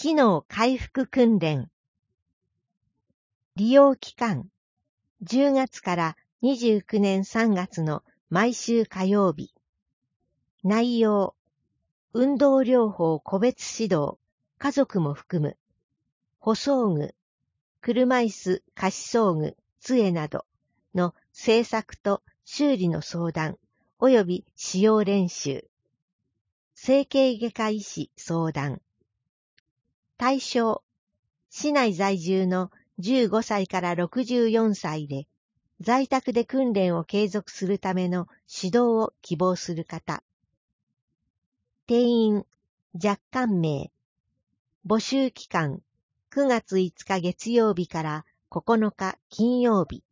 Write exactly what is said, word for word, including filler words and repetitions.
機能回復訓練。利用期間、じゅうがつからにじゅうきゅうねんさんがつの毎週火曜日。内容、運動療法個別指導、家族も含む、歩装具、車椅子貸し装具、杖などの製作と修理の相談及び使用練習。整形外科医師相談。対象、市内在住のじゅうごさいからろくじゅうよんさいで、在宅で訓練を継続するための指導を希望する方。定員、若干名。募集期間、くがついつか月曜日からここのか金曜日。